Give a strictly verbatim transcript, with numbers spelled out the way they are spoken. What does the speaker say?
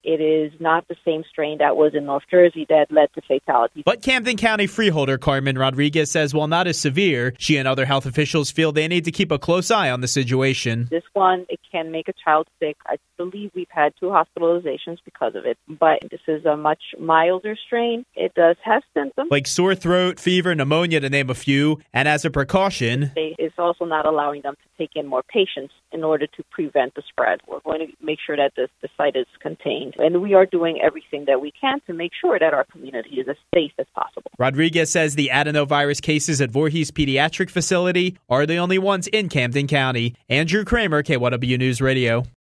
it is not the same strain that was in North Jersey that led to fatalities. But Camden County freeholder Carmen Rodriguez says while not as severe, she and other health officials feel they need to keep a close eye on the situation. This one, it can make a child sick. I believe we've had two hospitalizations because of it, but this is a much milder strain. It does have symptoms like sore throat, fever, pneumonia, to name a few, and as a precaution, it's also not allowing them to take in more patients in order to prevent the spread. We're going to make sure that this, the site is contained, and we are doing everything that we can to make sure that our community is as safe as possible. Rodriguez says the adenovirus cases at Voorhees Pediatric Facility are the only ones in Camden County. Andrew Kramer, K Y W News Radio.